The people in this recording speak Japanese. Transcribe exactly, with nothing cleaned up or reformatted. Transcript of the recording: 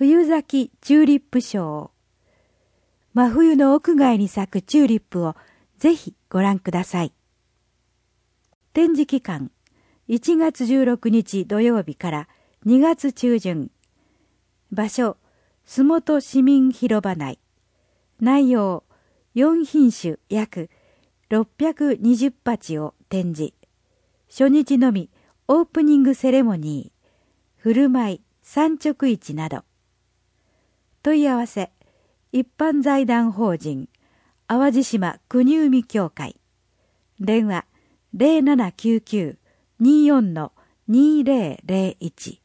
冬咲きチューリップショー。真冬の屋外に咲くチューリップをぜひご覧ください。展示期間、いちがつじゅうろくにち土曜日からにがつちゅうじゅん。場所、洲本市民広場内。内容、よんひんしゅ約ろっぴゃくにじゅっぱちを展示。初日のみオープニングセレモニー、振る舞い、産直市など。問い合わせ、一般財団法人淡路島国海協会。電話 ゼロななきゅうきゅう にーよん にーぜろぜろいち。